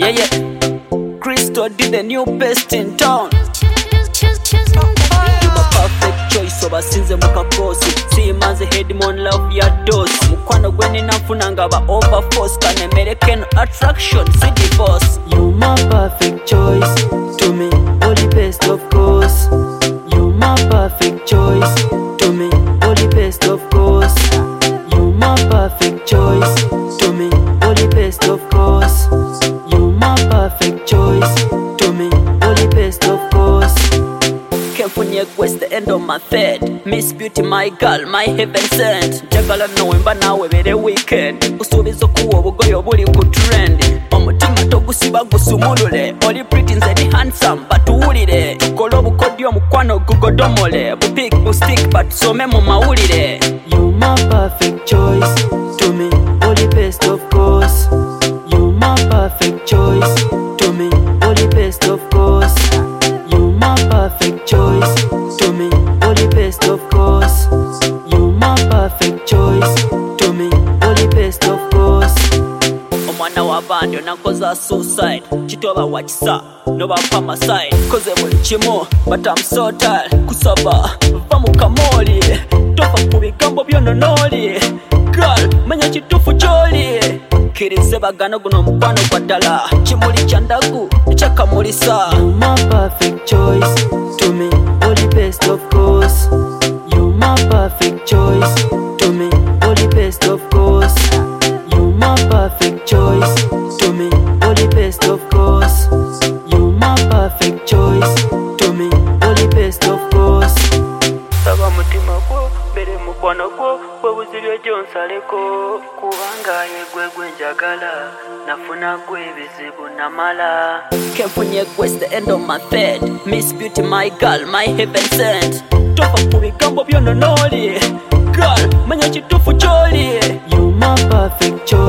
yeah. Crystal did the new best in town. You my perfect choice over sinze mukakosi. See man's head mon love ya dose. Mukwano gweni nafunanga ba overforce. Can American attraction see divorce. You my perfect choice to me, all the best of course. You my perfect choice to me, all the best of course. You my perfect choice to me, all the best of course. You my perfect choice to me, all the best of course. Came from your quest, the end of my third. Miss Beauty, my girl, my heaven sent. Jagala November now every weekend. Usubizo kuwa bugoyo buli ku trend. Omutima togusiba gusumulule. Oli pretty nzedi handsome but uwulire. Tukola obukodi omukwano gugodomole. Bupik bustik but some mu mawulire. You my perfect choice to me, all the best of course. You my perfect choice to me, all the best of course. You my perfect choice to me, all the best of course. You my perfect choice to me, all the best of course. Omwana w'abandi nakoza suicide. Chitoba wachisa no bapa my side. Koze buli kimu but I'm so tired. Kusaba va mu kamoli. Tofa ku bigambo byononoli. Girl manya kitufu kyoli. Kirize bagano guno mukwano gwa ddala. Kimuli kya ndagu ekyakamulisa. You my perfect choice to me, all the best of course. You my perfect choice to me, all the best of course. You my perfect choice to me, all the best of course. You my perfect choice to me, all the best of course. Saba mutima gwo bere mukwano gwo bwebuzibyo gyonsaleko kubanga yegwe njagala nafuna gwe bizibu namala. Came from your quest, the end of my third. Miss Beauty, my girl, my heaven sent. Tofa ku bigambo byononoli. Girl manya kitufu kyoli. You my perfect choice